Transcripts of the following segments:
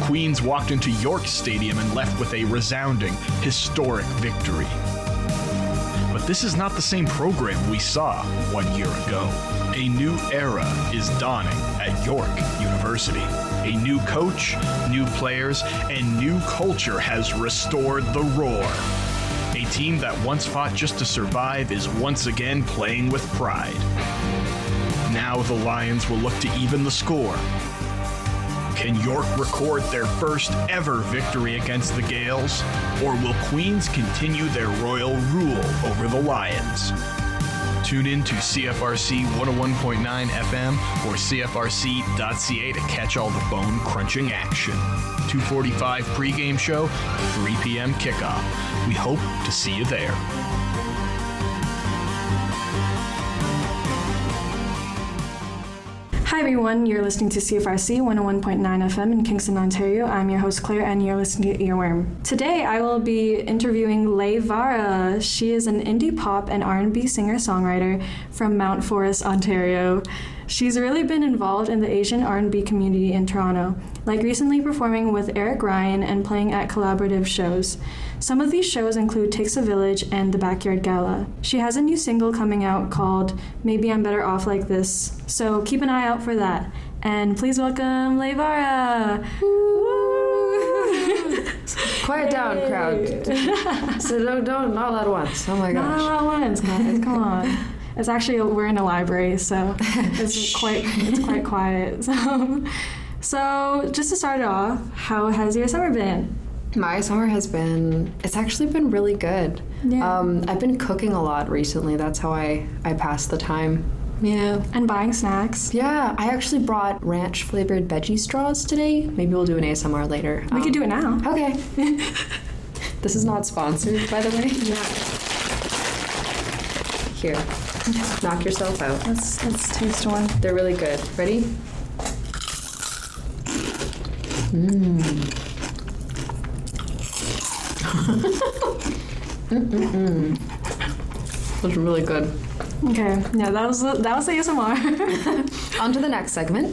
Queens walked into York Stadium and left with a resounding, historic victory. But this is not the same program we saw 1 year ago. A new era is dawning at York University. A new coach, new players, and new culture has restored the roar. A team that once fought just to survive is once again playing with pride. Now the Lions will look to even the score. Can York record their first ever victory against the Gales? Or will Queens continue their royal rule over the Lions? Tune in to CFRC 101.9 FM or CFRC.ca to catch all the bone-crunching action. 2:45 pregame show, 3 p.m. kickoff. We hope to see you there. Hi everyone, you're listening to CFRC 101.9 FM in Kingston, Ontario. I'm your host Claire and you're listening to Earworm. Today I will be interviewing Leigh Vara. She is an indie pop and R&B singer-songwriter from Mount Forest, Ontario. She's really been involved in the Asian R&B community in Toronto, like recently performing with Eric Ryan and playing at collaborative shows. Some of these shows include Takes a Village and the Backyard Gala. She has a new single coming out called Maybe I'm Better Off Like This, so keep an eye out for that. And please welcome Leigh Vara! Quiet down, crowd. So don't all at once. Oh my gosh. Not all at once, guys. Come on. It's actually, we're in a library, so it's quite quiet. So just to start it off, how has your summer been? My summer it's actually been really good. Yeah. I've been cooking a lot recently. That's how I pass the time. Yeah. And buying snacks. Yeah, I actually brought ranch-flavored veggie straws today. Maybe we'll do an ASMR later. We could do it now. Okay. This is not sponsored, by the way. Yeah. Here. Knock yourself out. Let's taste one. They're really good. Ready? Those are really good. Okay. Yeah, that was the ASMR. On to the next segment.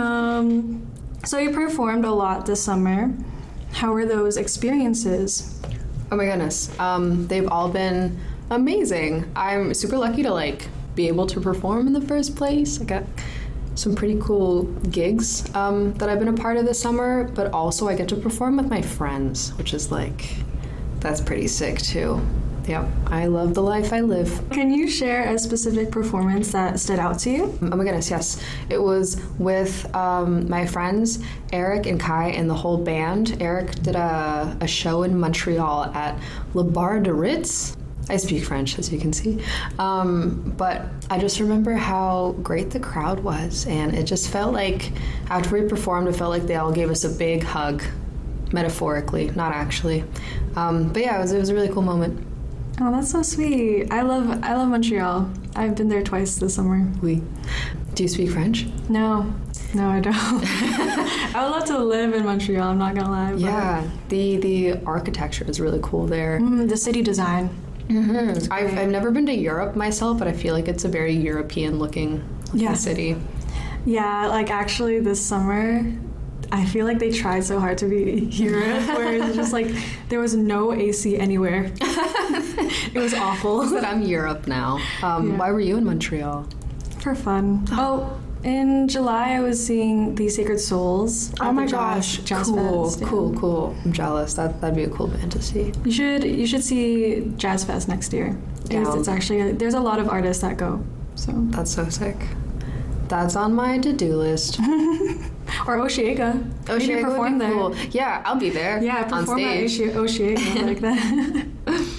So you performed a lot this summer. How were those experiences? Oh my goodness. They've all been amazing. I'm super lucky to be able to perform in the first place. I got some pretty cool gigs that I've been a part of this summer, but also I get to perform with my friends, which is that's pretty sick too. Yep, I love the life I live. Can you share a specific performance that stood out to you? Oh my goodness, yes. It was with my friends, Eric and Kai, and the whole band. Eric did a show in Montreal at Le Bar de Ritz. I speak French, as you can see. But I just remember how great the crowd was, and it just felt like after we performed, it felt like they all gave us a big hug, metaphorically, not actually. But yeah, it was a really cool moment. Oh, that's so sweet. I love Montreal. I've been there twice this summer. Oui. Do you speak French? No, I don't. I would love to live in Montreal, I'm not gonna lie. But yeah, the architecture is really cool there. The city design. Mm-hmm. I've never been to Europe myself, but I feel like it's a very European-looking city. Yeah, actually this summer, I feel like they tried so hard to be Europe, where it's just there was no AC anywhere. It was awful. But I'm Europe now. Why were you in Montreal? For fun. Oh, in July I was seeing The Sacred Souls. Oh my gosh, Jazz cool, Fest, yeah. cool. I'm jealous. That'd be a cool band to see. You should see Jazz Fest next year. It's actually, there's a lot of artists that go. So that's so sick. That's on my to-do list. Or Osheaga. Osheaga perform there. Cool. Yeah, I'll be there. Yeah, perform on stage. At Osheaga like that.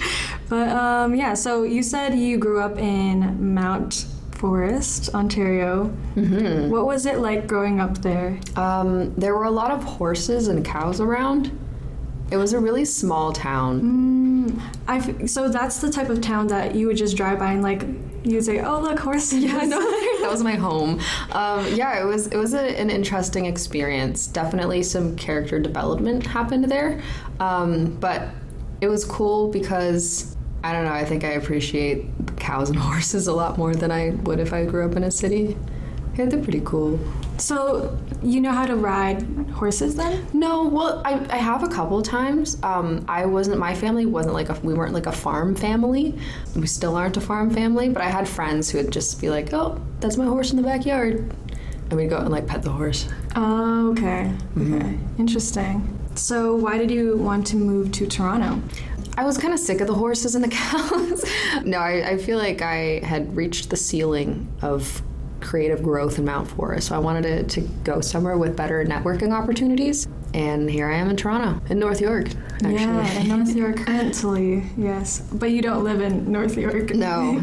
But so you said you grew up in Mount Forest, Ontario. Mm-hmm. What was it like growing up there? There were a lot of horses and cows around. It was a really small town. So that's the type of town that you would just drive by and you'd say, "Oh, look, horses." Yeah, no, that was my home. It was an interesting experience. Definitely some character development happened there, but it was cool because I don't know. I think I appreciate cows and horses a lot more than I would if I grew up in a city. Yeah, they're pretty cool. So you know how to ride horses then? No, well, I have a couple times. My family wasn't we weren't like a farm family. We still aren't a farm family, but I had friends who would just be like, oh, that's my horse in the backyard. And we'd go and like pet the horse. Oh, okay. Okay. Interesting. So why did you want to move to Toronto? I was kind of sick of the horses and the cows. No, I feel like I had reached the ceiling of creative growth in Mount Forest. So I wanted to go somewhere with better networking opportunities. And here I am in Toronto, in North York, actually. Yeah, in North York currently, yes. But you don't live in North York. No.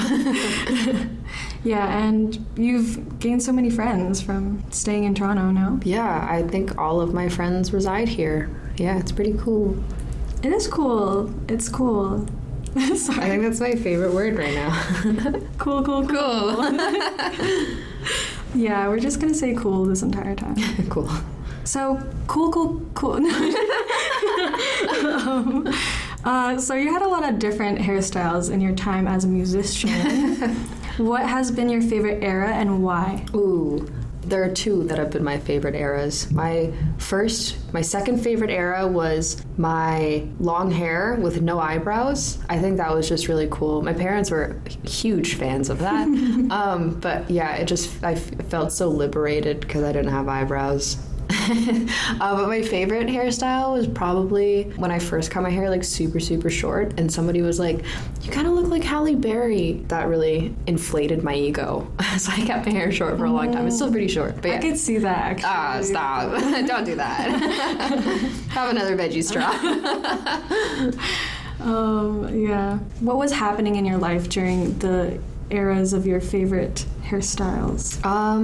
Yeah, and you've gained so many friends from staying in Toronto, no? Yeah, I think all of my friends reside here. Yeah, it's pretty cool. It is cool. It's cool. Sorry. I think that's my favorite word right now. Cool. Yeah, we're just gonna say cool this entire time. Cool. So, cool. So you had a lot of different hairstyles in your time as a musician. What has been your favorite era and why? Ooh, there are two that have been my favorite eras. My second favorite era was my long hair with no eyebrows. I think that was just really cool. My parents were huge fans of that. But yeah, I felt so liberated because I didn't have eyebrows. But my favorite hairstyle was probably when I first cut my hair like super, super short and somebody was like, you kind of look like Halle Berry. That really inflated my ego. So I kept my hair short for a long time. It's still pretty short, but yeah. I could see that, actually. Stop. Don't do that. Have another veggie straw. Yeah. What was happening in your life during the eras of your favorite hairstyles?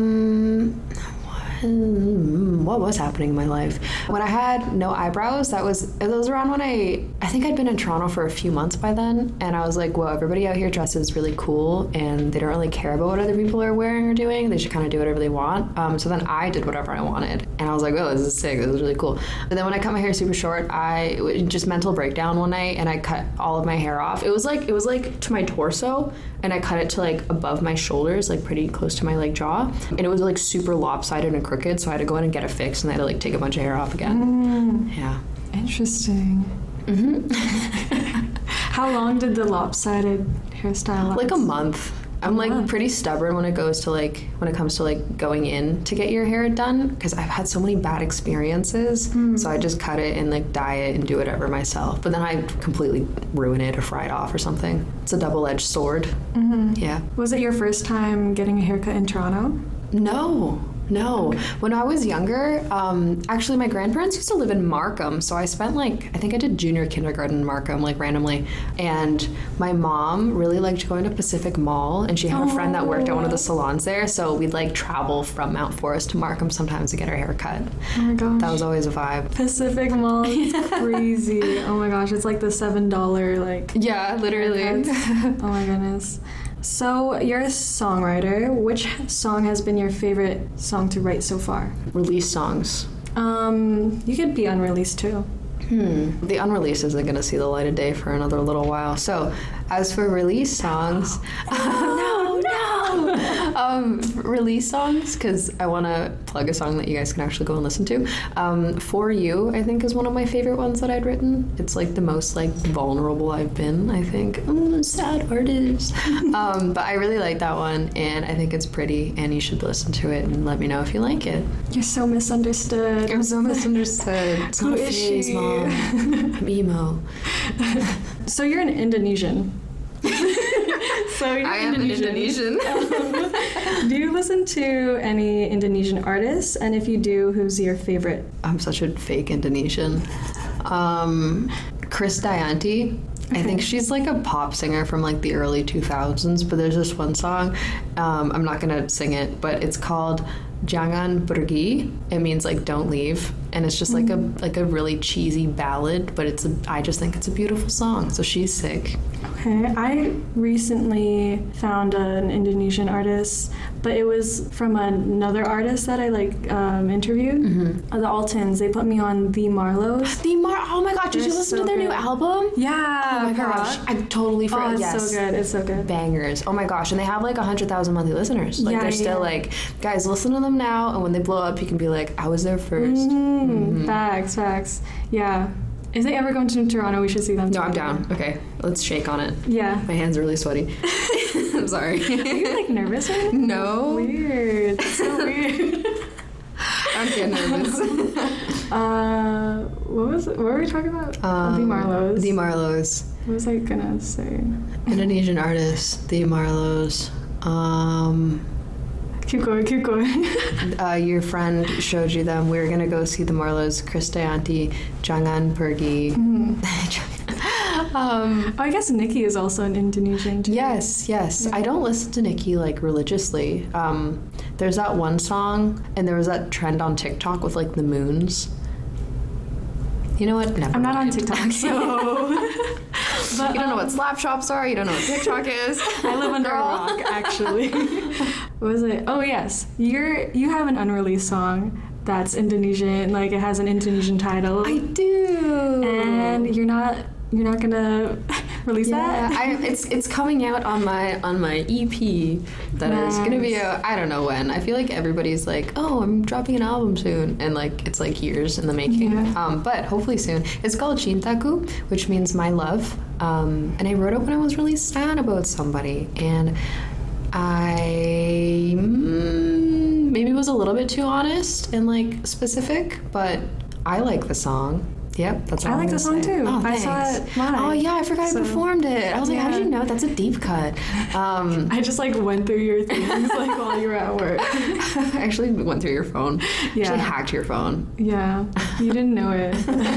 What was happening in my life? When I had no eyebrows, it was around when I think I'd been in Toronto for a few months by then, and I was like, well, everybody out here dresses really cool, and they don't really care about what other people are wearing or doing. They should kind of do whatever they want. So then I did whatever I wanted, and I was like, oh, this is sick. This is really cool. But then when I cut my hair super short, just mental breakdown one night, and I cut all of my hair off. It was like to my torso, and I cut it to like above my shoulders, like pretty close to my like jaw, and it was like super lopsided and crooked, so I had to go in and get it fixed, and I had to like take a bunch of hair off again. Yeah. Interesting. How long did the lopsided hairstyle last? Like a month. I'm like pretty stubborn when it comes to like going in to get your hair done, because I've had so many bad experiences. So I just cut it and like dye it and do whatever myself. But then I completely ruin it or fry it off or something. It's a double-edged sword. Yeah. Was it your first time getting a haircut in Toronto? No. When I was younger, actually my grandparents used to live in Markham, so I spent I think I did junior kindergarten in Markham, like randomly. And my mom really liked going to Pacific Mall, and she had a friend that worked at one of the salons there, so we'd like travel from Mount Forest to Markham sometimes to get our hair cut. Oh my gosh. That was always a vibe. Pacific Mall is crazy. Oh my gosh, it's like the $7 like... Yeah, literally. Oh my goodness. So, you're a songwriter. Which song has been your favorite song to write so far? Release songs. You could be unreleased too. The unreleased isn't going to see the light of day for another little while. So, as for release songs... release songs, because I want to plug a song that you guys can actually go and listen to. For You, I think, is one of my favorite ones that I'd written. It's like the most like vulnerable I've been, I think. Sad artist. But I really like that one, and I think it's pretty, and you should listen to it and let me know if you like it. You're so misunderstood. I'm so misunderstood. It's Who not a is phase, she? Mom. I'm emo. So you're an Indonesian. I am an Indonesian. Do you listen to any Indonesian artists? And if you do, who's your favorite? I'm such a fake Indonesian. Krisdayanti. I think she's like a pop singer from like the early 2000s, but there's this one song, I'm not gonna sing it, but it's called Jangan Pergi. It means like don't leave, and it's just like a really cheesy ballad, but I just think it's a beautiful song. So she's sick. Okay, I recently found an Indonesian artist, but but it was from another artist that I interviewed. The Altons. They put me on The Marlows. Oh my gosh, did you listen to their new album? Yeah. Oh my gosh, I totally forgot. It's yes. so good. It's so good. Bangers. Oh my gosh, and they have like 100,000 monthly listeners. Like they're still like, guys, listen to them now, and when they blow up, you can be like, I was there first. Facts. Yeah. If they ever come to Toronto, we should see them. No, I'm down. Okay, let's shake on it. Yeah. My hands are really sweaty. I'm sorry. Are you like nervous right now? No. Weird. It's so weird. I'm getting nervous. What were we talking about? The Marlows. The Marlows. What was I gonna say? Indonesian artist, The Marlows. Keep going. Your friend showed you them. We were gonna go see the Marlows. Krisdayanti, Jangan Pergi. I guess Nicki is also an Indonesian too. Yes. Yeah. I don't listen to Nicki like religiously. There's that one song, and there was that trend on TikTok with like the moons. You know what? Never I'm not mind. on TikTok, so. But, you don't know what slap shops are. You don't know what TikTok is. I live under a rock, actually. What was it? Oh yes, you have an unreleased song that's Indonesian. Like it has an Indonesian title. I do. And you're not gonna release that? It's coming out on my EP that is gonna be I don't know when. I feel like everybody's like, oh, I'm dropping an album soon, and like it's like years in the making. Yeah. But hopefully soon. It's called Cintaku, which means my love. And I wrote it when I was really sad about somebody, and I maybe was a little bit too honest and like specific, but I like the song. Yep, that's all I like the song too. Oh, I saw it live. Oh yeah, I forgot I performed it. I was like, how did you know? That's a deep cut. I just like went through your things like while you were at work. I actually went through your phone. Yeah. Actually hacked your phone. Yeah, you didn't know it.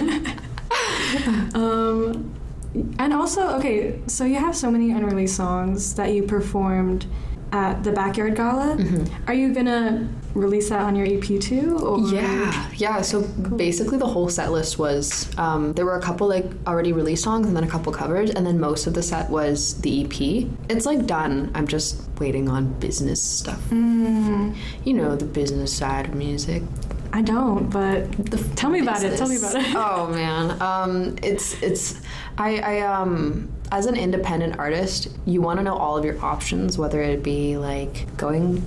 And also, okay, so you have so many unreleased songs that you performed at the Backyard Gala. Are you gonna release that on your EP too? Or? Yeah. So basically, the whole set list was there were a couple like already released songs and then a couple covers, and then most of the set was the EP. It's like done. I'm just waiting on business stuff. You know, the business side of music. I don't, but tell me about it. Oh man, I as an independent artist, you want to know all of your options, whether it be like going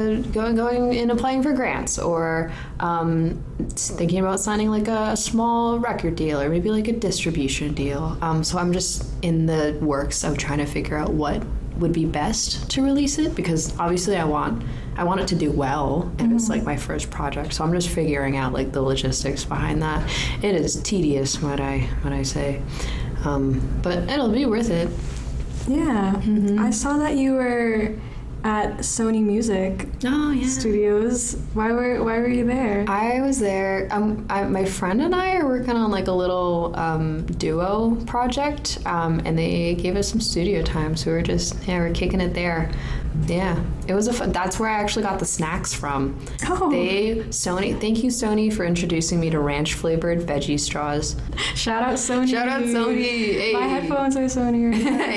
and applying for grants, or thinking about signing like a small record deal, or maybe like a distribution deal. So I'm just in the works of trying to figure out what would be best to release it, because obviously I want it to do well, and it's like my first project, so I'm just figuring out like the logistics behind that. It is tedious, might I say, but it'll be worth it. Yeah. I saw that you were at Sony Music Studios. Why were you there? I was there. My friend and I are working on like a little duo project, and they gave us some studio time, so we're kicking it there. Yeah, it was that's where I actually got the snacks from. Oh. Thank you, Sony, for introducing me to ranch flavored veggie straws. Shout out Sony. Hey. My headphones are Sony.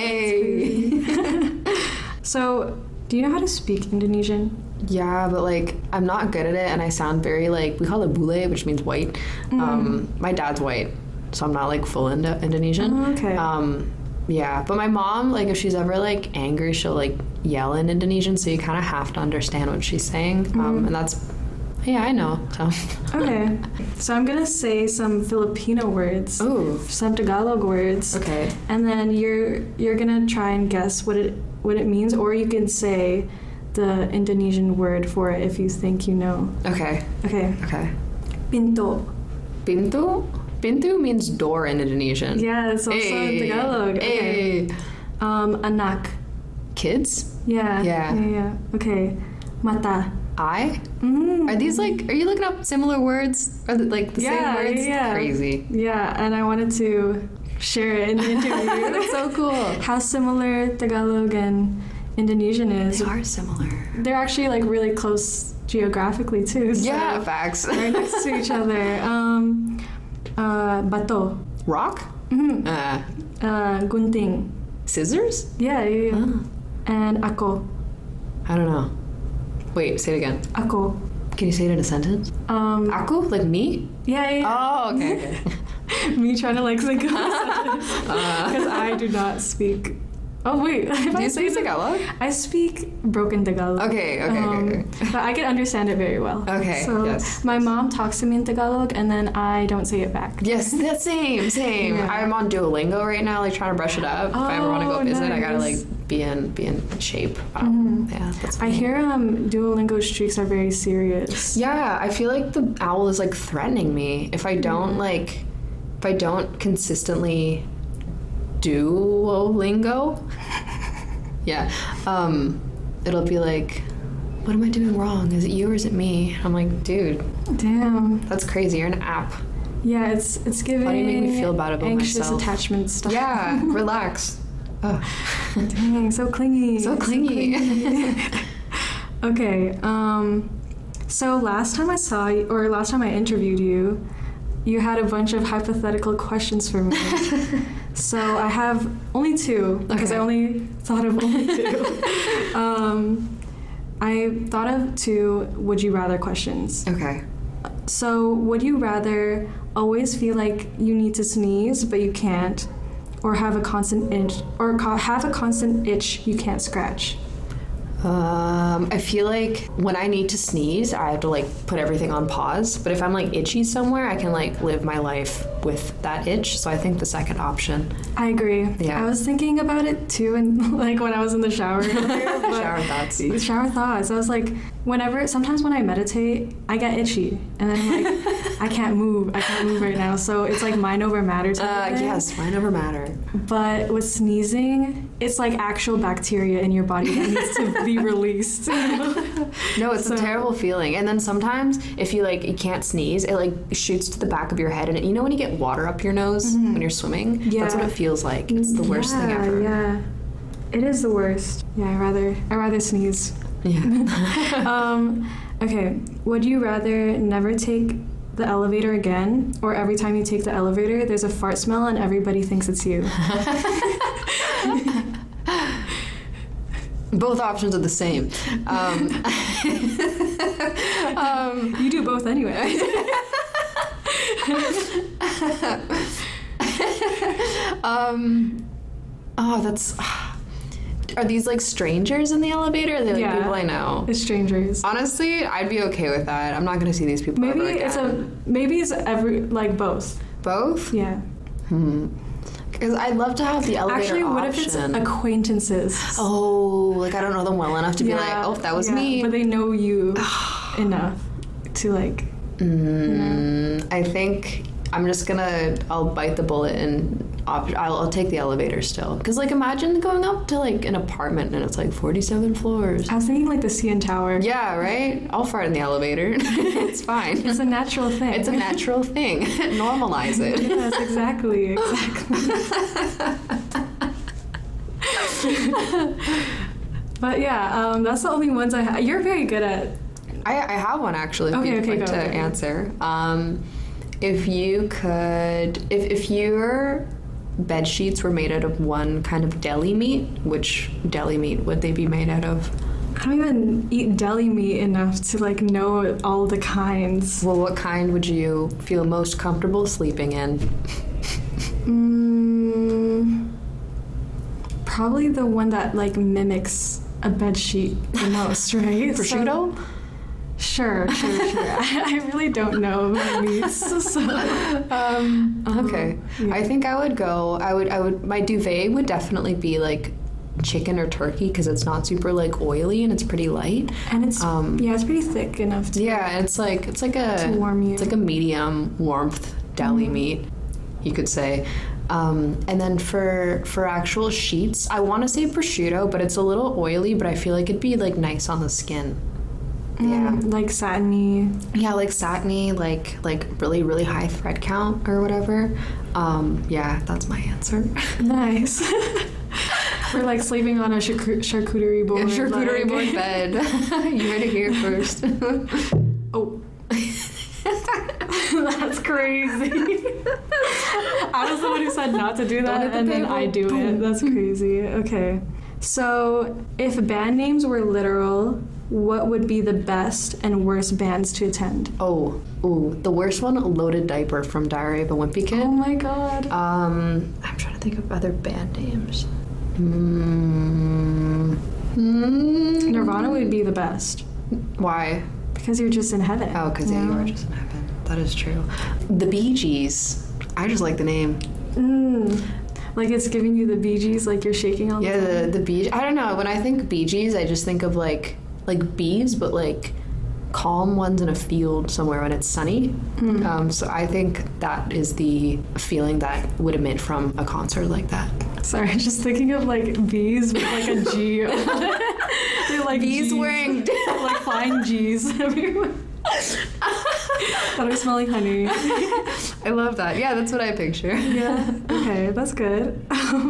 Hey. So, do you know how to speak Indonesian? Yeah, but like I'm not good at it, and I sound very like, we call it bule, which means white. My dad's white, so I'm not like full Indonesian. Oh, okay. Yeah, but my mom, like if she's ever like angry, she'll like yell in Indonesian, so you kind of have to understand what she's saying. And that's, yeah, I know. So. Okay, so I'm gonna say some Filipino words. Ooh. Some Tagalog words. Okay. And then you're gonna try and guess what it means, or you can say the Indonesian word for it if you think you know. Okay. Pinto. Pintu? Pintu means door in Indonesian. Yeah, it's also in Tagalog. Hey. Okay. Anak. Kids? Yeah. Okay. Mata. Eye? Are these like, are you looking up similar words? Are they like the same words? Yeah. Crazy. Yeah, and I wanted to share it in the interview. That's so cool. How similar Tagalog and Indonesian is. They are similar. They're actually like really close geographically too. So Yeah, facts. right next to each other. Bato. Rock? Gunting. Scissors? Yeah. And ako. I don't know. Wait, say it again. Ako. Can you say it in a sentence? Aku? Like me? Yeah. Oh, okay. Me trying to like think of a sentence. Because I do not speak. Oh, wait. Do you speak Tagalog? I speak broken Tagalog. Okay. But I can understand it very well. Okay, So yes. my mom talks to me in Tagalog, and then I don't say it back. Yes, that's same. Yeah. I'm on Duolingo right now, like trying to brush it up. If I ever want to go visit, I gotta nice. like be in shape. Yeah, that's I me. hear Duolingo streaks are very serious. Yeah, I feel like the owl is like threatening me if I don't consistently Duolingo. Yeah, it'll be like, what am I doing wrong? Is it you or is it me? I'm like, dude, Damn. that's crazy. You're an app. Yeah, it's giving. Why do you make me feel bad about anxious myself? attachment stuff. Yeah, relax. Oh. Dang, so clingy. So clingy. Okay. So last time I interviewed you, you had a bunch of hypothetical questions for me. So I have only two, because I only thought of only two. I thought of two would you rather questions. Okay. So would you rather always feel like you need to sneeze but you can't, or have a constant itch you can't scratch? I feel like when I need to sneeze, I have to like put everything on pause. But if I'm like itchy somewhere, I can like live my life with that itch. So I think the second option. I agree. Yeah. I was thinking about it too, and like when I was in the shower. Shower thoughts. Shower thoughts. I was like, sometimes when I meditate, I get itchy, and then I'm like, I can't move right now. So it's like mind over matter type of thing. Yes, mind over matter. But with sneezing, it's like actual bacteria in your body that needs to be released. No, it's a terrible feeling. And then sometimes if you can't sneeze, it like shoots to the back of your head, and you know when you get water up your nose when you're swimming? Yeah. That's what it feels like. It's the worst thing ever. Yeah. It is the worst. Yeah, I rather sneeze. Yeah. Okay. Would you rather never take the elevator again, or every time you take the elevator, there's a fart smell and everybody thinks it's you? Both options are the same. You do both anyway. Are these like strangers in the elevator? Are they like people I know? It's strangers. Honestly, I'd be okay with that. I'm not gonna see these people ever again. Maybe it's both. Both? Yeah. Because I'd love to have the elevator Actually, what if it's acquaintances? Oh, like I don't know them well enough to be like, oh, that was me. But they know you enough to like. I think I'll bite the bullet and I'll take the elevator still. Because like imagine going up to like an apartment and it's like 47 floors. I was thinking like the CN Tower. Yeah, right? I'll fart in the elevator. It's fine. It's a natural thing. It's a natural thing. Normalize it. Yes, exactly. But yeah, that's the only ones I have. You're very good at. I have one actually. If you'd like to answer. If you could, if your bed sheets were made out of one kind of deli meat, which deli meat would they be made out of? I don't even eat deli meat enough to like know all the kinds. Well, what kind would you feel most comfortable sleeping in? Probably the one that like mimics a bed sheet the most, right? Prosciutto? Sure. I really don't know my meats. So. Okay. Yeah. I think I would go. My duvet would definitely be like chicken or turkey because it's not super like oily and it's pretty light. And it's it's pretty thick enough to. Yeah, it's like to warm you. It's like a medium warmth deli meat, you could say. And then for actual sheets, I want to say prosciutto, but it's a little oily. But I feel like it'd be like nice on the skin. Yeah, like satiny. Yeah, like satiny, like really really high thread count or whatever. Yeah, that's my answer. Nice. We're like sleeping on a charcuterie board. Yeah, charcuterie board bed. You heard it here first. Oh. That's crazy. I was the one who said not to do that, and then I do it. That's crazy. Okay. So, if band names were literal, what would be the best and worst bands to attend? The worst one, Loaded Diaper from Diary of a Wimpy Kid. Oh my god. I'm trying to think of other band names. Nirvana would be the best. Why? Because you're just in heaven. Oh, because you are just in heaven. That is true. The Bee Gees. I just like the name. Like it's giving you the Bee Gees, like you're shaking all the time. Yeah, the Bee. I don't know. When I think Bee Gees, I just think of like bees, but like calm ones in a field somewhere when it's sunny. So I think that is the feeling that would emit from a concert like that. Sorry, I'm just thinking of like bees with like a G. They're like bees G's. wearing like flying G's everywhere. That are smelling honey. I love that. Yeah, that's what I picture. Yeah. Okay, that's good.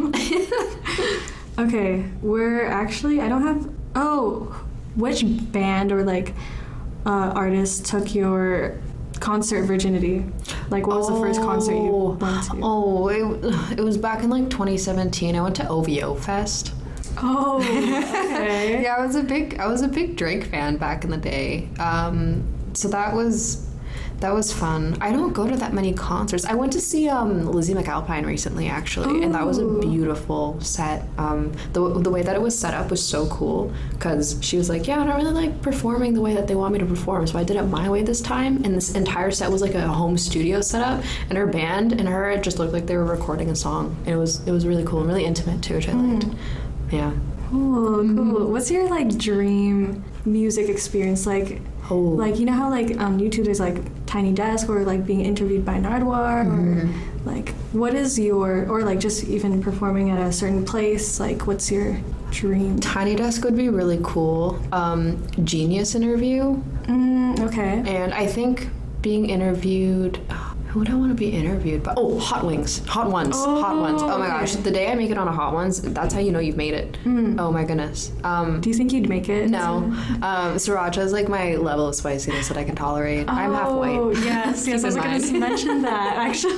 Okay, we're actually, I don't have. Which band or like artist took your concert virginity? Like, what was the first concert you went to? It was back in like 2017. I went to OVO Fest. Oh, okay. Yeah, I was a big Drake fan back in the day. So that was fun. I don't go to that many concerts. I went to see Lizzie McAlpine recently, actually, and that was a beautiful set. The way that it was set up was so cool because she was like, yeah, I don't really like performing the way that they want me to perform, so I did it my way this time. And this entire set was like a home studio setup, and her band and her, it just looked like they were recording a song. And it was really cool and really intimate too, which I liked. Yeah. Cool. What's your like dream music experience? Like, like you know how like on YouTube there's like Tiny Desk or like being interviewed by Nardwuar or like what is your, or like just even performing at a certain place, like what's your dream? Tiny Desk would be really cool. Genius interview. Okay. And I think being interviewed. Who would I want to be interviewed by? Hot Wings. Hot Ones. Hot Ones. Oh my gosh. The day I make it on a Hot Ones, that's how you know you've made it. Oh my goodness. Do you think you'd make it? No. Sriracha is like my level of spiciness that I can tolerate. I'm half white. Oh, yes. I was going to mention that, actually.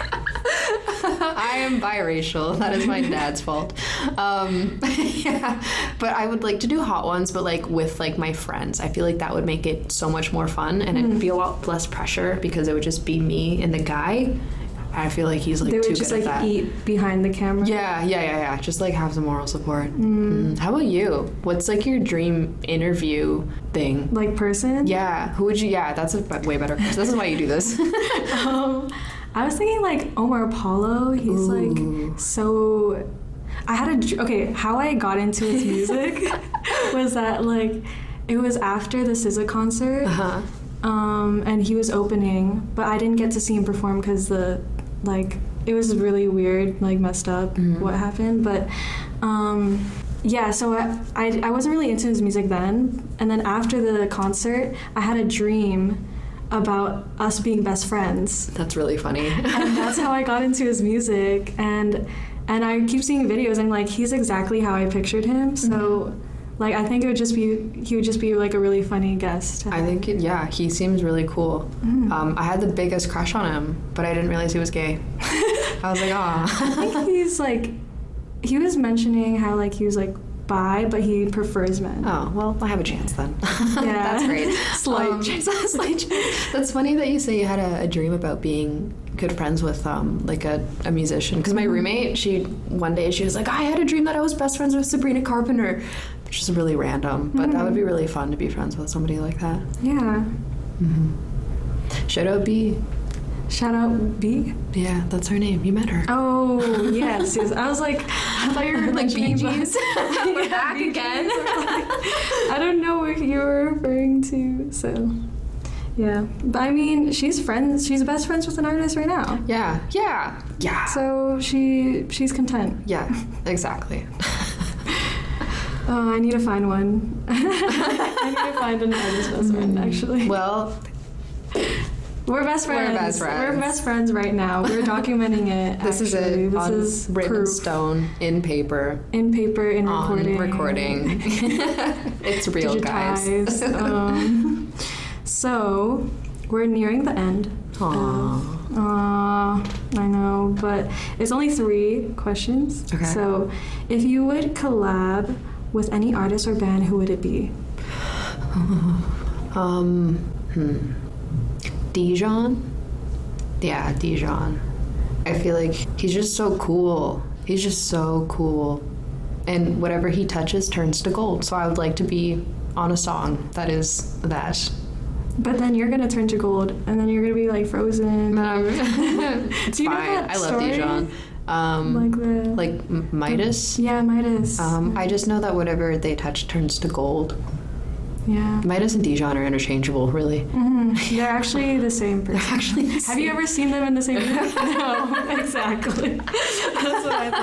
I am biracial. That is my dad's fault. Yeah. But I would like to do Hot Ones, but like with like my friends. I feel like that would make it so much more fun, and it'd be a lot less pressure because it would just be me and the guy. I feel like he's like too good at that. They would just like eat behind the camera. Yeah. Just like have some moral support. How about you? What's like your dream interview thing? Like person? Yeah. Who would you? Yeah, that's a way better person. This is why you do this. I was thinking like Omar Apollo. He's like so. How I got into his music was that like it was after the SZA concert, and he was opening, but I didn't get to see him perform because it was really weird, like messed up what happened, but yeah, so I wasn't really into his music then, and then after the concert I had a dream about us being best friends. That's really funny. And that's how I got into his music, and I keep seeing videos and like he's exactly how I pictured him, so like I think he would just be like a really funny guest. I think he seems really cool. I had the biggest crush on him, but I didn't realize he was gay. I was like, I think he's like, he was mentioning how like he was like bi, but he prefers men. Oh, well, I have a chance then. Yeah. That's great. Slight chance. That's funny that you say you had a dream about being good friends with like a musician, because my roommate, one day she was like, I had a dream that I was best friends with Sabrina Carpenter, which is really random, but that would be really fun to be friends with somebody like that. Yeah. Shout out B. Shout out B? Yeah, that's her name. You met her. Oh, yes. I was like, I thought you were like Bee Gees. We're back again. I don't know what you were referring to, so yeah. But I mean, she's best friends with an artist right now. Yeah. So she's content. Yeah, exactly. Oh, I need to find one. I need to find an artist best friend, actually. Well, we're best friends. We're best friends right now. We're documenting it. This is it. This is written stone, in paper. In paper, in recording. It's real, digitized. Guys. So, we're nearing the end. I know, but it's only 3 questions. Okay. So, if you would collab with any artist or band, who would it be? Dijon? Yeah, Dijon. I feel like he's just so cool. He's just so cool. And whatever he touches turns to gold. So I would like to be on a song that is that. But then you're gonna turn to gold, and then you're gonna be like frozen. It's Do you know fine. that I love story? Dijon. Like Midas. Yeah, Midas. I just know that whatever they touch turns to gold. Yeah. Midas and Dijon are interchangeable, really. They're actually the same person. Actually, Have you ever seen them in the same room? No, exactly. That's what I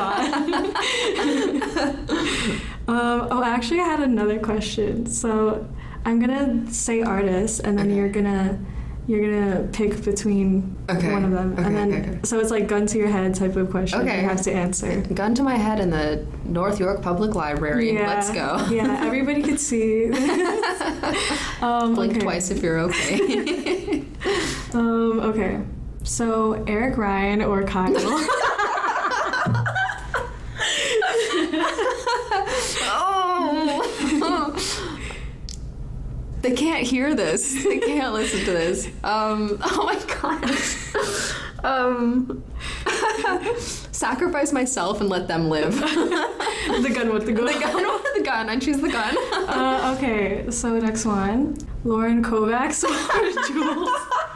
thought. Actually, I had another question. So I'm gonna say artist, and then you're gonna pick between one of them, and then so it's like gun to your head type of question. Okay. You have to answer. Gun to my head in the North York Public Library. Yeah. Let's go. Yeah, everybody could see. Blink twice if you're okay. Okay. So Eric Ryan or Kyle? They can't hear this. They can't listen to this. Oh my god. Sacrifice myself and let them live. The gun with the gun. The gun with the gun. I choose the gun. Okay, so next one. Lauren Kovacs or Jules?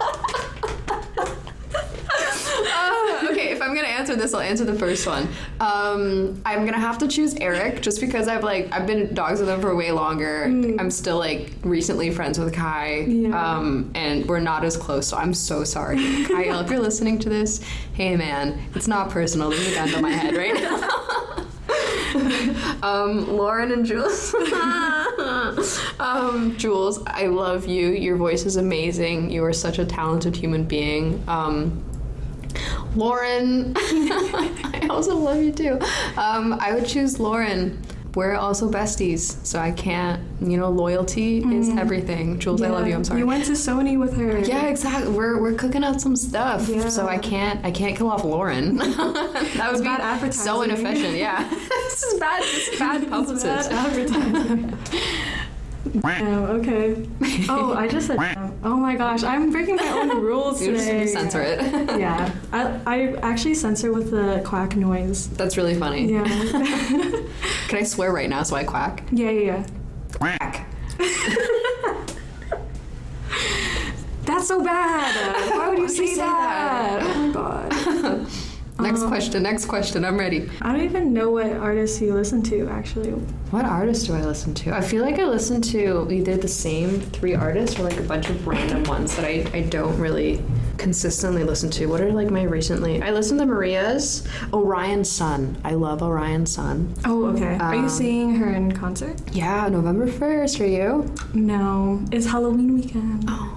Okay, if I'm gonna answer this, I'll answer the first one. I'm gonna have to choose Eric just because I've been dogs with him for way longer. I'm still like recently friends with Kai, and we're not as close, so I'm so sorry. Kyle, if you're listening to this, hey man, it's not personal. Leave a gun to my head right now. Lauren and Jules. Jules, I love you. Your voice is amazing. You are such a talented human being. Lauren, I also love you too. I would choose Lauren. We're also besties, so I can't, loyalty is everything. Jules, I love you. I'm sorry. You went to Sony with her. Yeah, exactly. We're cooking out some stuff, so I can't kill off Lauren. That would be bad advertising. So inefficient. Yeah, this is bad. This is bad publicity. Bad advertising. Okay. Oh, I just said oh my gosh, I'm breaking my own rules today. You censor it. Yeah. I actually censor with the quack noise. That's really funny. Yeah. Can I swear right now so I quack? Yeah. Quack. That's so bad. Why would you say that? Oh my god. Next question. I'm ready. I don't even know what artists you listen to, actually. What artists do I listen to? I feel like I listen to either the same 3 artists or like a bunch of random ones that I don't really consistently listen to. What are like my recently? I listen to Maria's. Orion Sun. I love Orion Sun. Oh, okay. Are you seeing her in concert? Yeah, November 1st. Are you? No. It's Halloween weekend. Oh.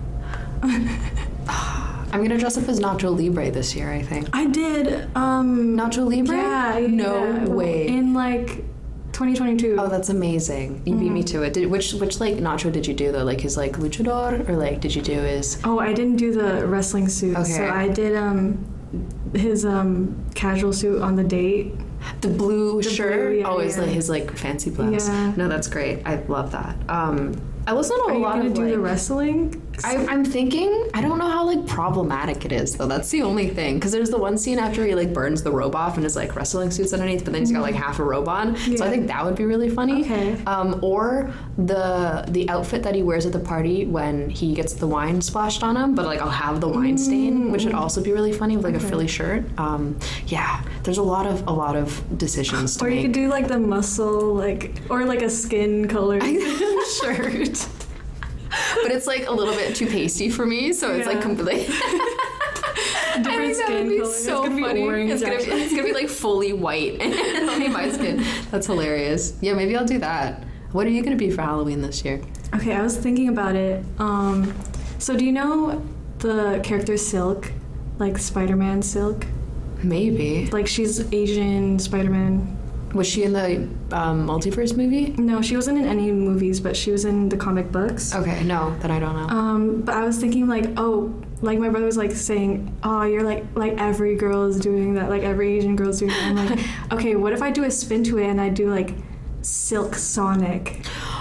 I'm gonna dress up as Nacho Libre this year, I think. I did. Nacho Libre? Yeah. No way. In like 2022. Oh, that's amazing. You beat me to it. Which like Nacho did you do though? Like his like luchador, or like did you do his? Oh, I didn't do the wrestling suit. Okay. So I did his casual suit on the date. The blue shirt. Blue, like his like fancy blouse. Yeah. No, that's great. I love that. I listen to a lot of Are you gonna do the like, wrestling? I'm thinking, I don't know how like problematic it is though. That's the only thing, because there's the one scene after he like burns the robe off and his like wrestling suit's underneath, but then he's got like half a robe on. So I think that would be really funny. Okay. Or the outfit that he wears at the party when he gets the wine splashed on him, but like I'll have the wine stain, which would also be really funny with like a frilly shirt. Yeah, there's a lot of decisions to Or make. you could do like the muscle, or like a skin color shirt. But it's like a little bit too pasty for me, so it's like completely different skin color. So it's gonna funny. Be orange, it's gonna be like fully white and it'll be my skin. That's hilarious. Yeah, maybe I'll do that. What are you gonna be for Halloween this year? Okay, I was thinking about it. So do you know the character Silk, like Spider-Man Silk? Maybe. Like she's Asian Spider-Man. Was she in the multiverse movie? No, she wasn't in any movies, but she was in the comic books. Okay, no, then I don't know. But I was thinking like my brother was like saying, oh, you're like every girl is doing that, like every Asian girl is doing that. I'm like, okay, what if I do a spin to it and I do like Silk Sonic?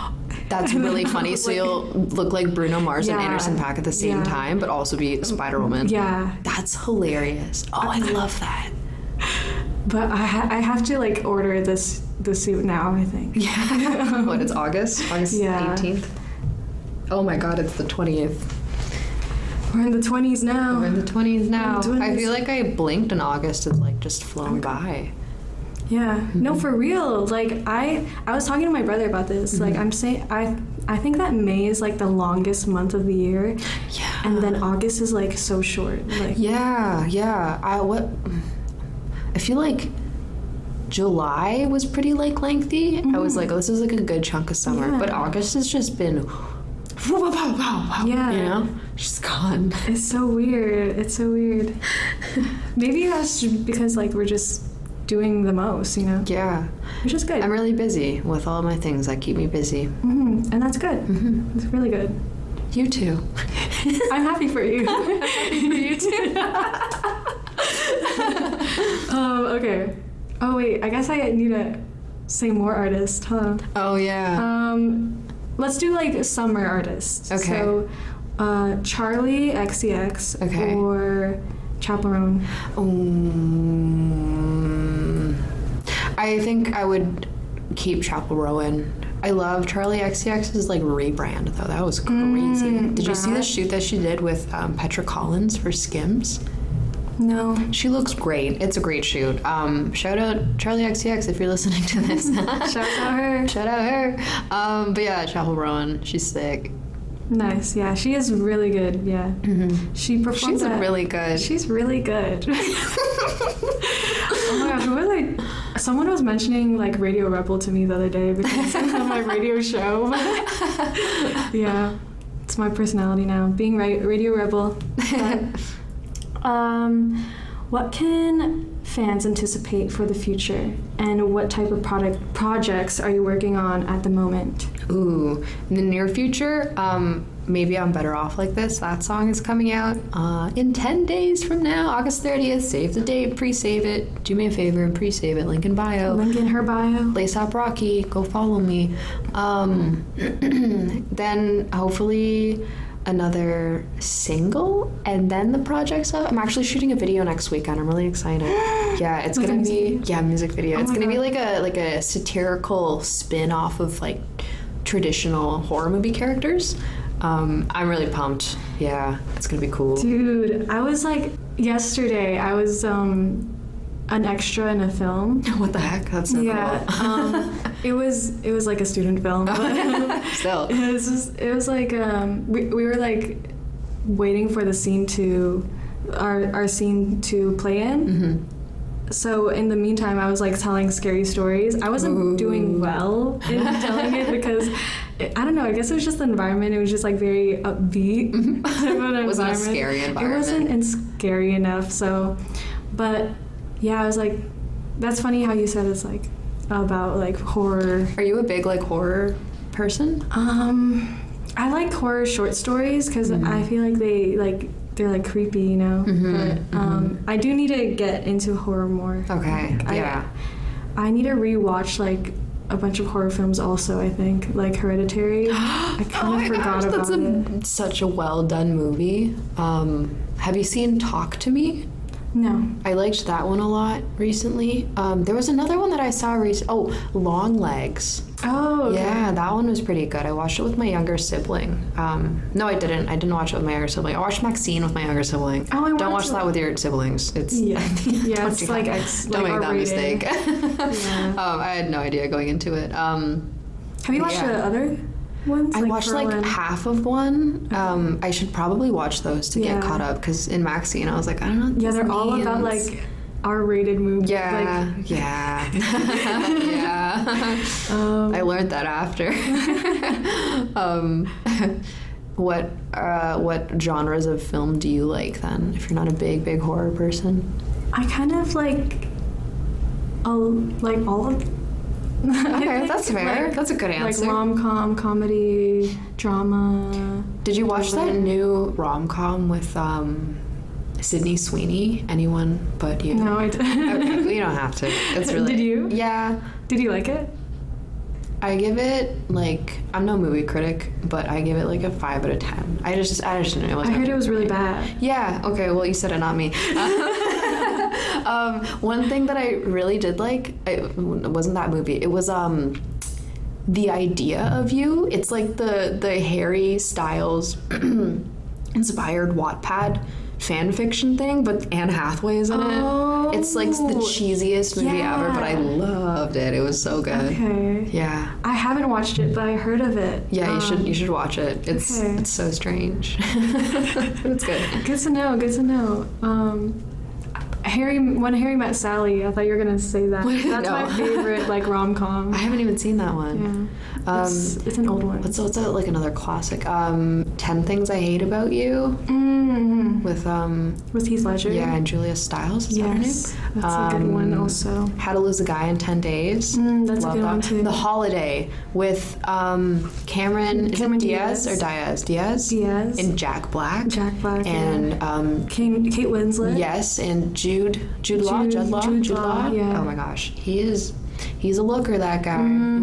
That's really funny. So you'll look like Bruno Mars and Anderson .Paak at the same time, but also be Spider-Woman. Yeah. That's hilarious. Oh, I love that. But I have to like order the suit now, I think. Yeah. What, it's August 18th? Oh my god, it's the 20th. We're in the 20s now. I feel like I blinked and August has like just flown by. Yeah. No, for real. Like I was talking to my brother about this. Like I'm saying I think that May is like the longest month of the year. Yeah. And then August is like so short. Like Yeah. I feel like July was pretty like lengthy. I was like, oh, this is like a good chunk of summer. Yeah. But August has just been yeah. You know? Just gone. It's so weird. Maybe that's because like we're just doing the most, you know? Yeah. Which is good. I'm really busy with all my things that keep me busy. And that's good. It's really good. You too. I'm happy for you. I'm happy for you too. Okay. Oh wait, I guess I need to say more artists, huh? Oh yeah. Let's do like summer artists. Okay. So, Charlie XCX Okay. or Chappell Roan. I think I would keep Chappell Roan. I love Charlie XCX's like rebrand though. That was crazy. Did you see the shoot that she did with Petra Collins for Skims? No. She looks great. It's a great shoot. Shout out Charlie XCX if you're listening to this. Shout out her. But yeah, Chappell Roan. She's sick. Nice. Yeah, she is really good. Yeah. She performed. Really good. She's really good. Oh my gosh, who was I? Someone was mentioning like Radio Rebel to me the other day because of my radio show. Yeah, it's my personality now, being Radio Rebel. What can fans anticipate for the future, and what type of projects are you working on at the moment? Ooh, in the near future, Maybe I'm Better Off Like This. That song is coming out in 10 days from now, August 30th. Save the date, pre-save it. Do me a favor and pre-save it. Link in bio. Link in her bio. Lace Up Rocky. Go follow me. Then hopefully another single, and then the project stuff. I'm actually shooting a video next weekend. I'm really excited. Yeah, it's gonna be music video. It's gonna be like a satirical spin off of like traditional horror movie characters. I'm really pumped. Yeah, it's gonna be cool. Dude, I was like, yesterday I was an extra in a film. What the heck? That's so cool. It was like a student film. But Still. It was like we were like waiting for the scene to our scene to play in. Mm-hmm. So in the meantime, I was like telling scary stories. I wasn't doing well in telling it because I don't know. I guess it was just the environment. It was just like very upbeat. It wasn't a scary environment. It wasn't scary enough. So, but yeah, I was like, that's funny how you said it's like about like horror. Are you a big like horror person? I like horror short stories because I feel like they're like creepy, you know. But I do need to get into horror more. Okay. Yeah. I need to rewatch like a bunch of horror films also, I think, like Hereditary. I kind of forgot about it. That's such a well done movie. Have you seen Talk to Me? No. I liked that one a lot recently. There was another one that I saw recently. Oh, Long Legs. Oh, okay. Yeah, that one was pretty good. I watched it with my younger sibling. No, I didn't. I didn't watch it with my younger sibling. I watched Maxine with my younger sibling. Oh, Don't watch that with your siblings. It's it's like don't make that mistake. Yeah. I had no idea going into it. Have you watched the other ones? I watched like half of one. I should probably watch those to get caught up because in Maxine I was like, I don't know what this they're all means. About like R-rated movies. Yeah, like, yeah. I learned that after. What genres of film do you like then? If you're not a big horror person, I kind of like all of. Okay, that's fair. Like, that's a good answer. Like rom-com, comedy, drama. Did you watch that new rom-com with Sydney Sweeney? Anyone but you? No, I didn't. Okay, you don't have to. It's really. Did you? Yeah. Did you like it? I give it like, I'm no movie critic, but I give it like a 5 out of 10. I just didn't know. I heard it was really bad. Yeah. Okay. Well, you said it, not me. One thing that I really did like, it wasn't that movie. It was The Idea of You. It's like the Harry Styles inspired Wattpad fan fiction thing, but Anne Hathaway is in it. It's like the cheesiest movie ever, but I loved it. It was so good. Okay. Yeah. I haven't watched it, but I heard of it. Yeah, you should watch it. It's so strange. But it's good. Good to know. Good to know. When Harry Met Sally, I thought you were gonna say that. That's my favorite like rom-com. I haven't even seen that one. Yeah. It's an old one. What's like another classic? 10 Things I Hate About You. Mm-hmm. With Heath Ledger. Yeah, and Julia Stiles. Is that her name? That's a good one also. How to Lose a Guy in 10 Days. That's a good one too. The Holiday with Cameron Diaz or Diaz? Diaz. And Jack Black. And Kate Winslet. Yes, and Jude Law. Yeah. Oh my gosh, he's a looker, that guy.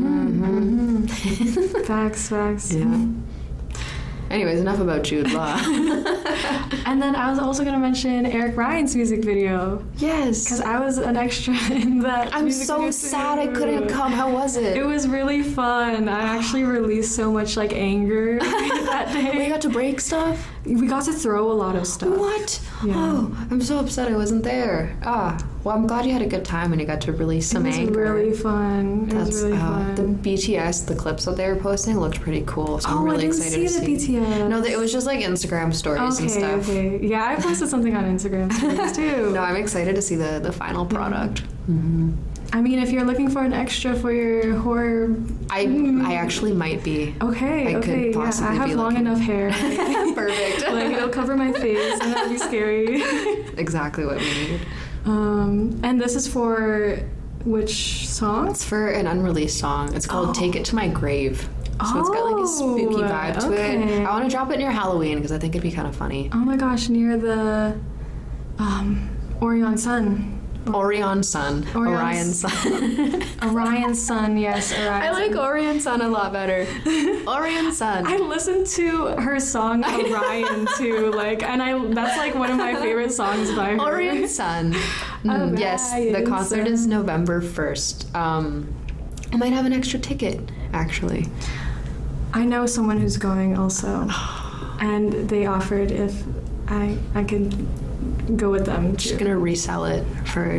Facts. Yeah. Anyways, enough about Jude Law. And then I was also going to mention Eric Ryan's music video. Yes. Because I was an extra in that. I'm so sad I couldn't come. How was it? It was really fun. I actually released so much like anger that day. We got to break stuff? We got to throw a lot of stuff. What? Yeah. Oh, I'm so upset I wasn't there. Well, I'm glad you had a good time and you got to release some anger. It was really fun. It was really fun. The BTS, the clips that they were posting looked pretty cool. So I'm really excited to see. I didn't see the BTS. No, it was just like Instagram stories and stuff. Okay. Yeah, I posted something on Instagram stories too. No, I'm excited to see the final product. Mm-hmm. I mean, if you're looking for an extra for your horror... I actually might be. Okay, I could possibly I have be long enough hair. Perfect. Like, it'll cover my face, and that'd be scary. Exactly what we need. And this is for which song? It's for an unreleased song. It's called Take It to My Grave. So it's got like a spooky vibe to it. I want to drop it near Halloween because I think it'd be kind of funny. Oh my gosh, near the Orion Sun. Orion Sun. Orion Sun. Orion Sun, yes. Orion I like Orion Sun a lot better. Orion Sun. I listened to her song Orion too, and that's like one of my favorite songs by her. Orion Sun. Yes, the concert is November 1st. I might have an extra ticket, actually. I know someone who's going also, and they offered if I could go with them. I'm just gonna resell it for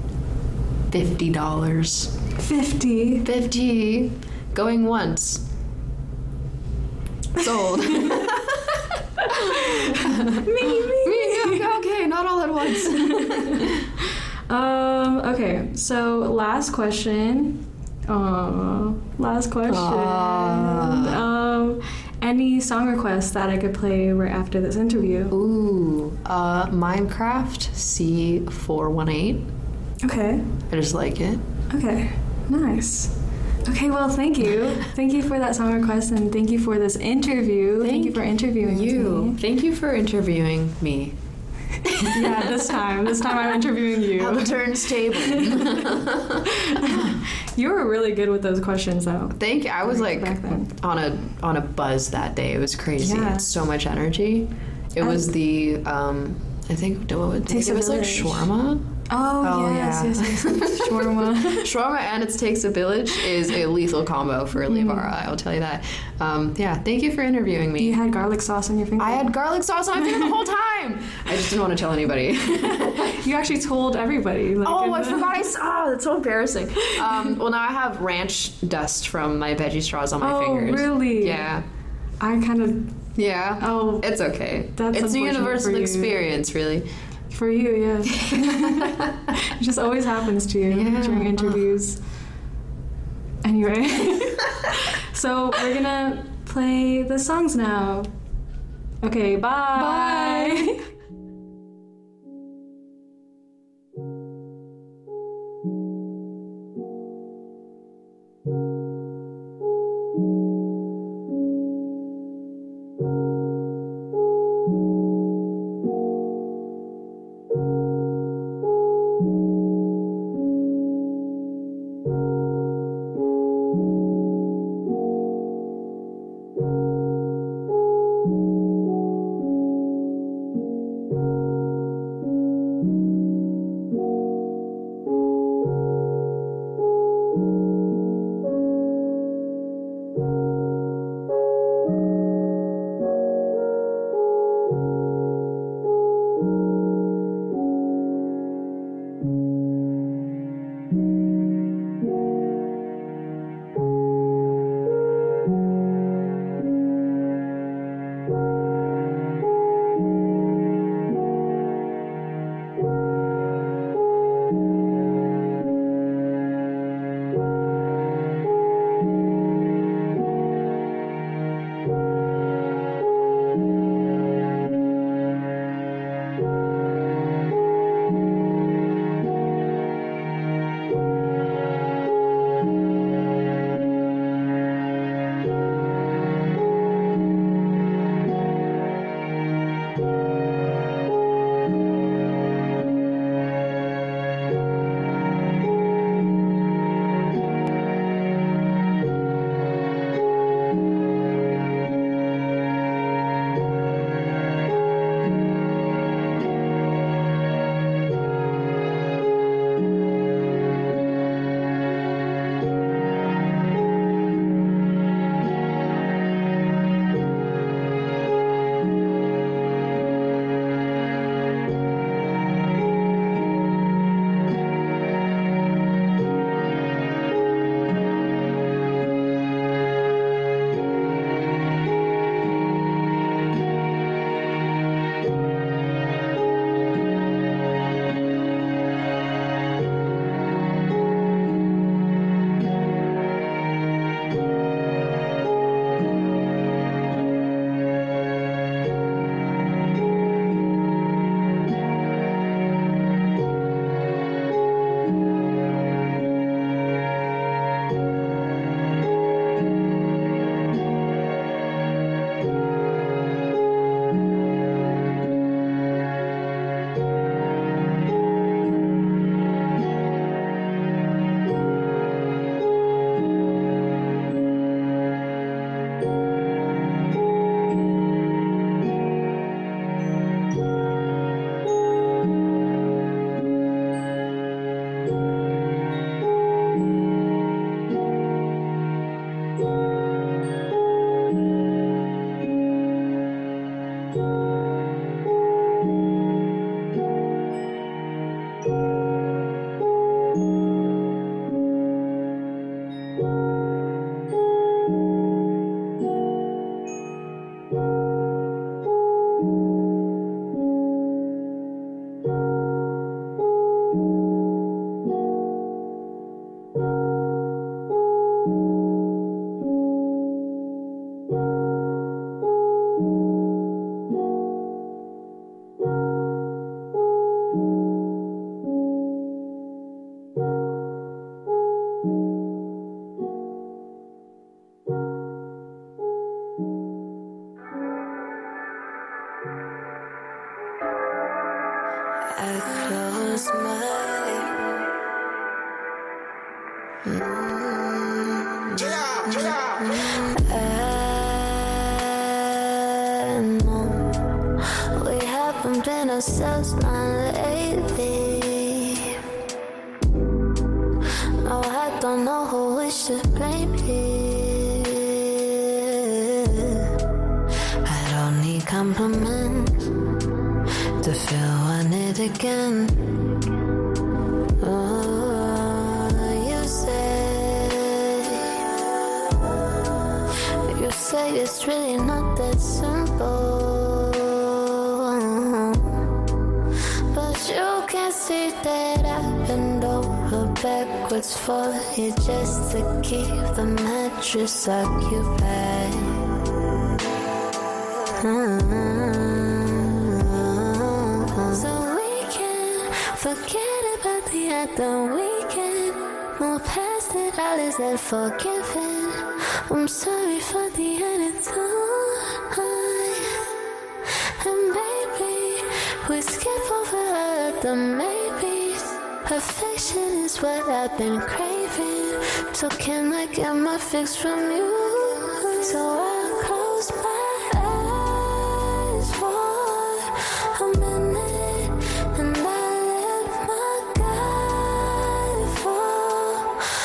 $50. 50. Going once. Sold. Me. Okay, not all at once. Okay, so last question. Any song requests that I could play right after this interview? Ooh, Minecraft C418. Okay. I just like it. Okay, nice. Okay, well, thank you. Thank you for that song request, and thank you for this interview. Thank you for interviewing me. Thank you for interviewing me. Yeah, this time I'm interviewing you. At the turntable. You were really good with those questions, though. Thank you. I was like on a buzz that day. It was crazy. Yeah. It's so much energy. It was the I think it was like shawarma. Oh yes. Shawarma. Shawarma and It Takes a Village is a lethal combo for Levara, I will tell you that. Thank you for interviewing me. You had garlic sauce on your finger? I had garlic sauce on my finger the whole time! I just didn't want to tell anybody. You actually told everybody. I forgot that's so embarrassing. Well, now I have ranch dust from my veggie straws on my fingers. Oh, really? Yeah. I kind of... Yeah. Oh. It's okay. It's a universal experience, really. For you, yeah. It just always happens to you during interviews. Anyway. So we're gonna play the songs now. Okay, bye. Bye. your smile. I know we haven't been ourselves lately. No, I don't know who we should blame here. I don't need compliments to feel wanted again. You say it's really not that simple, but you can see that I bend over backwards for you just to keep the mattress occupied. So we can forget about the other weekend. Move past it, all is unforgiven. I'm sorry for the attitude. And baby, we skip over the maybes. Affection is what I've been craving. So can I get my fix from you? So I'll close my eyes for a minute, and I let my guard fall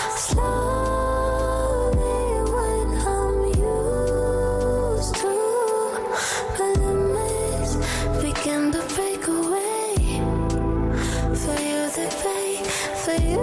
slowly when I'm used to. But limits begin to break away. For you, they break for you.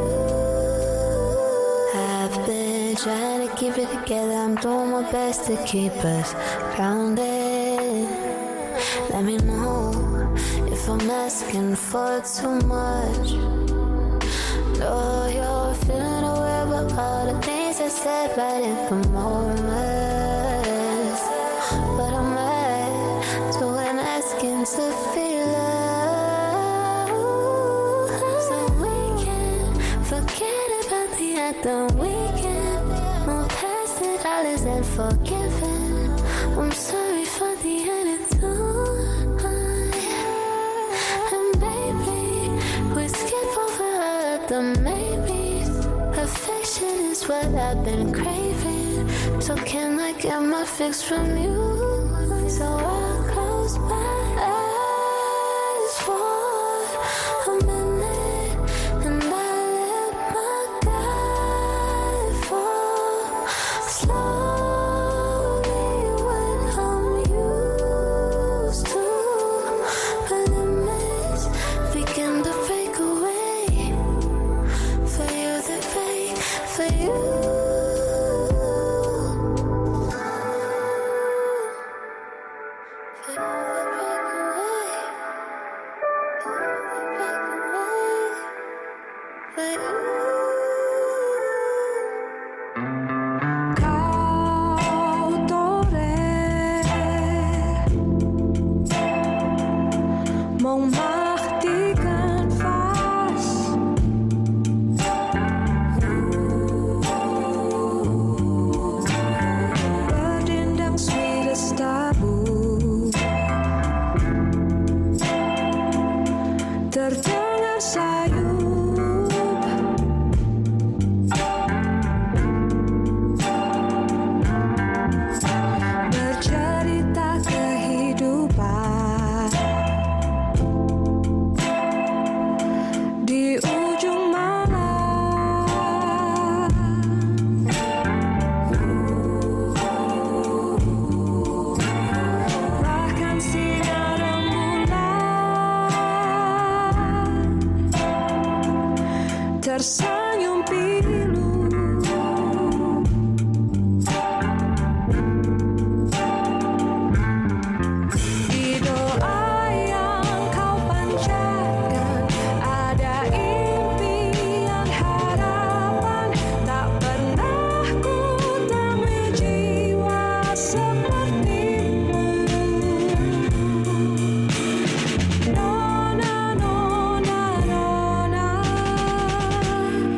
I've been trying to keep it together. I'm doing my best to keep us grounded. Let me know if I'm asking for too much. Know you're feeling aware about all the things I said right in the moment. But I'm right to when asking to feel love. So we can forget about the other weekend. Move past it, all is unforgiven. I'm sorry for the attitude. And baby, we skip over the maybes. Affection is what I've been craving. So can I get my fix from you? So I'll close my eyes for a minute, and I let my guard fall slowly when I'm used to. But limits begin to break away. For you, they break for you. For you, they break away. For you. Kau toreh memahdikan vas berdendang sweetest tabu terdengar sayup bercerita kehidupan di ujung malam. Bahkan sinar rembulan tersenyum pilu. Di doa yang kau panjatkan ada impian harapan. Tak pernah ku temui jiwa sepertimu. Nona, nona, nona.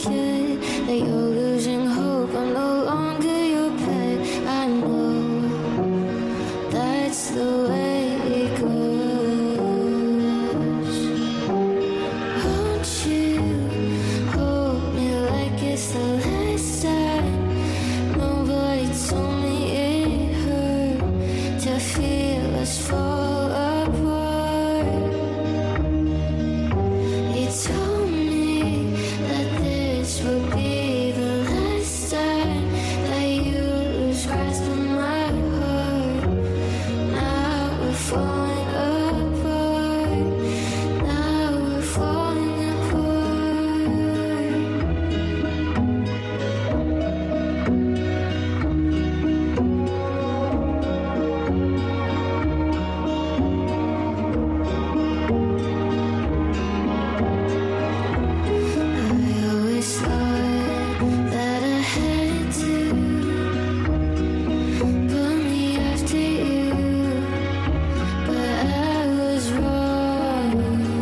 forget that you're losing hope. I'm no longer your pet. I know that's the way it goes. Won't you hold me like it's the last time? Nobody told me it hurt to feel us fall apart. You told me that this would be the last time that you lose grasp of my heart. Now we're falling apart. Now we're falling I always thought that I had to put me after you, but I was wrong.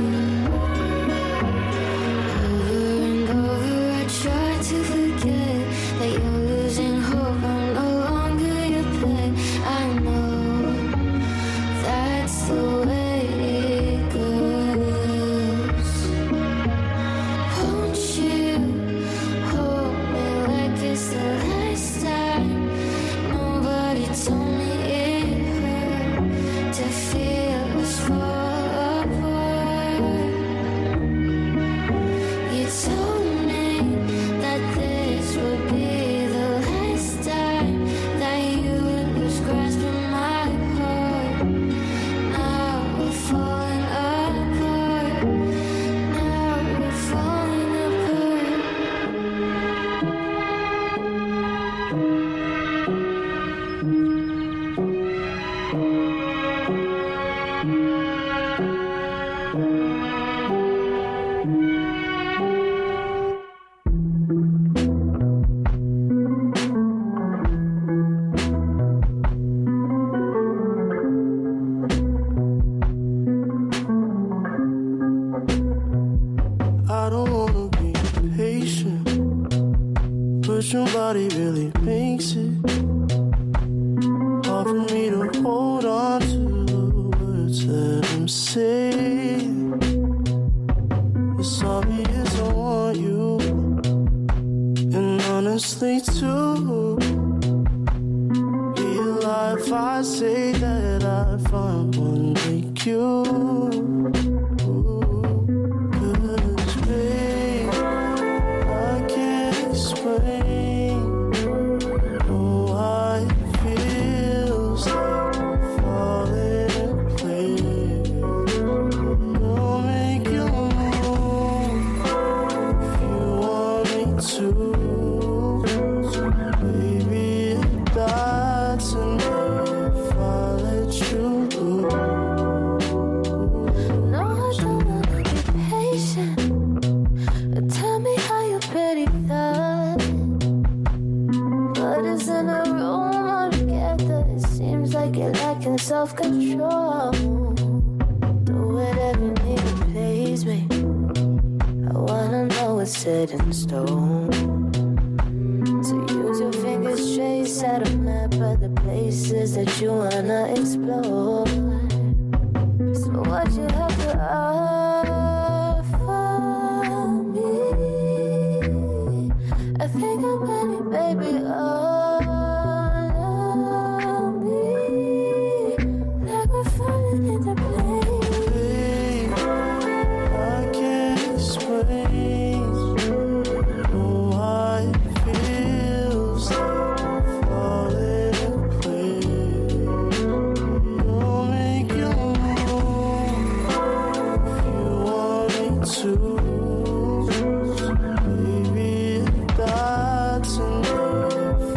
Over and over I tried to forget that you're losing hope. I'm no longer your pet. I know that's the way it goes. Won't you hold me like it's the last time? Nobody told me it hurt to feel us fall apart. You told me that this would be the last time that you would lose grasp of my heart. Now we're falling apart. Now we're falling apart. I don't wanna be patient, but your body really makes it hard for me to hold on to the words that I'm saying. It's obvious I want you, and honestly too. Be a lie if I say that I find one like you. Cause babe, I can't explain why it feels like I'm falling in place. You'll make your move if you want me to. Baby, that's enough if I let you go. No, I don't wanna be patient. Tell me how you pity that. But it's in a room altogether. It seems like you're lacking self-control. Do whatever you need to please me. I wanna know what's set in stone. So use your fingers, trace out a map of the places that you wanna explore. So what you have to offer me? I think I'm ready, baby, all of me. Like we're falling into place. Babe, I can't explain why it feels like I'm falling in place. You'll make your move if you want me to. Baby, that's enough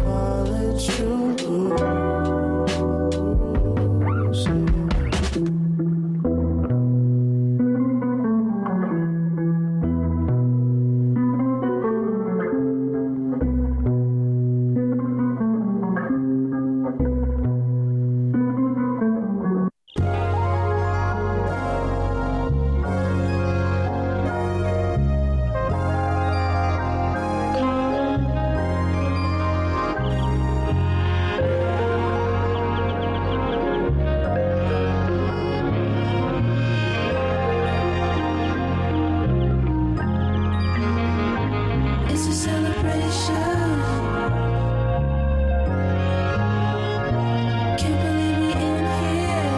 celebration. Can't believe we in here.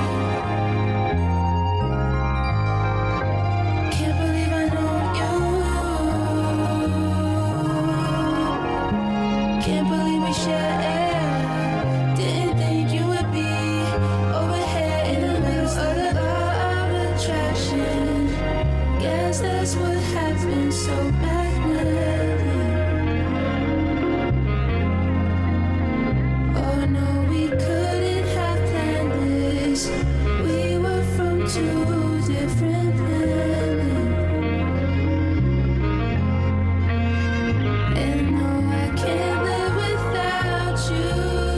Can't believe I know you. Can't believe we share air. Didn't think you would be over here in the middle of the law of attraction. Guess that's what happens, so magnetic. Oh no, we couldn't have planned this. We were from two different planets. And no, I can't live without you.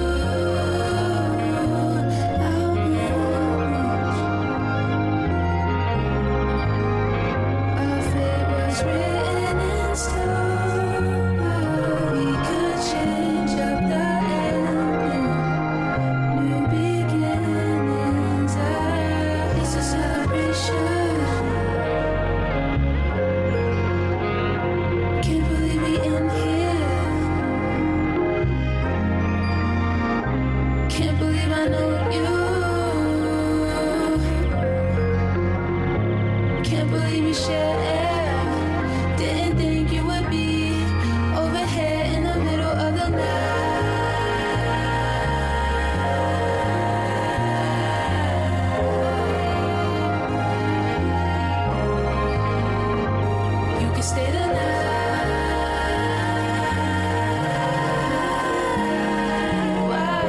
I'll manage. Our fate was written in stone. We could change up the ending. New beginnings. It's a celebration. Can't believe we in here. Can't believe I know you. Can't believe we share air. Didn't think you would be over here in the middle of the night. You can stay the night. Why?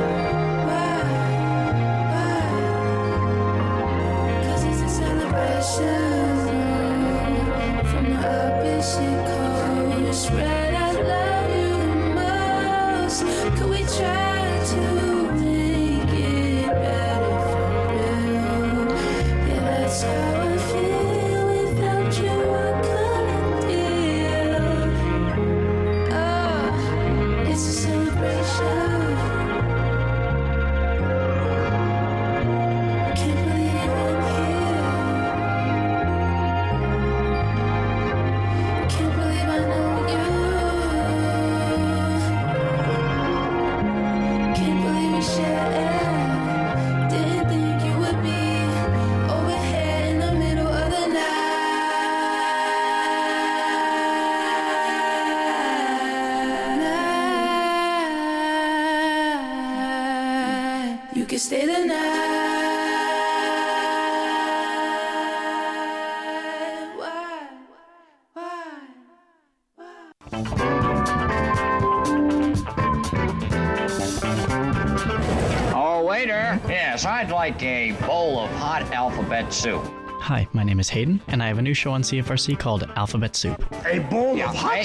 Why? 'Cause it's a celebration from the opposite coast. Spread I love you the most. Could we try to make it better for real? Yeah, that's how I feel. Without you, I couldn't deal. Oh, it's a celebration. Can't believe I'm here. Can't believe I know you. Can't believe we share air. Didn't think you would be over here in the middle of the night. You can stay the night. Why? Oh, waiter. Yes, I'd like a bowl of hot alphabet soup. Hi, my name is Hayden, and I have a new show on CFRC called Alphabet Soup. A bowl of hot